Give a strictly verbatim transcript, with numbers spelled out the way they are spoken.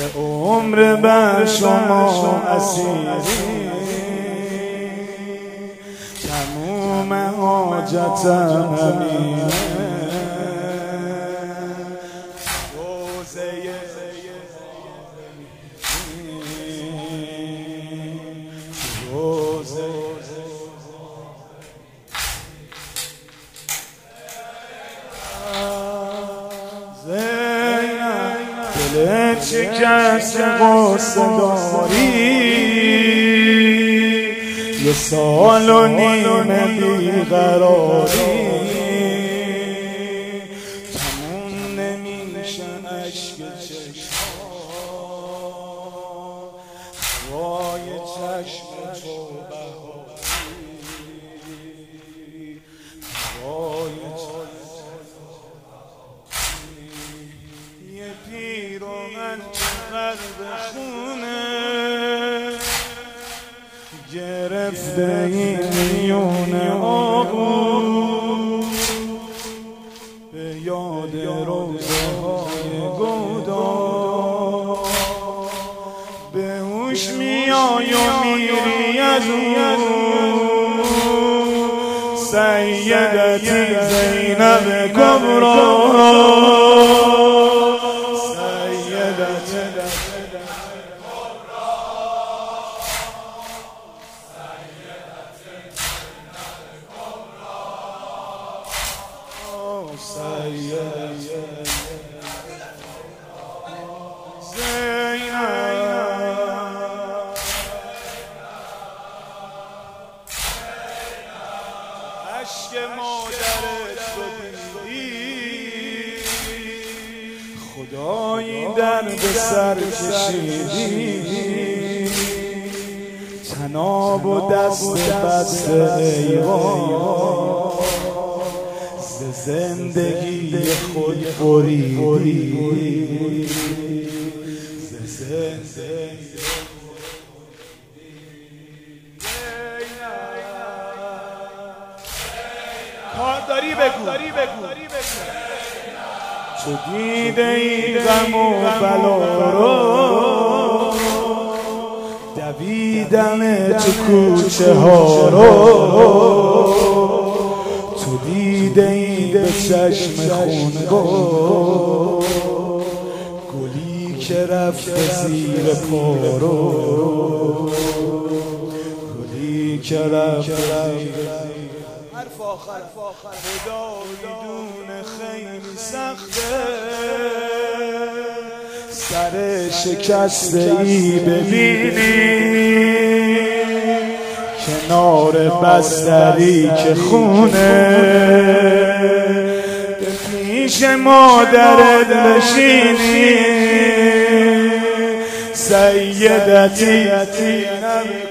عمر بر شما اسیری، تموم حاجتم همینه. دلت شکست قصه داری، یه سال و نیمه بیقراری، تموم نمیشه عشق چشما، هوای چشم تو بهاری، هوای یه پیراهن چقدر بخونه گرفته این میون آغوش، به یاد روزه های گودار، به هوش میای و میری از اون سیدتی زینب کبری، عشق مادرت رو دیدی، خدایی درد سر کشیدی، تناب و دست بسته ایوان، ز زندگی خود بریدی، ز زندگی داری بگو چو دیده ای غم و بلا رو، دویدن تو کوچه ها رو، تو دیده ای به چشم خونگو، گلی که رفته زیر پا رو، گلی که رفته حرف آخر خدا میدونه خیلی سخته، سر شکسته ای ببینی کنار بستری که خونه، به پیش مادرت بشینی سیدتی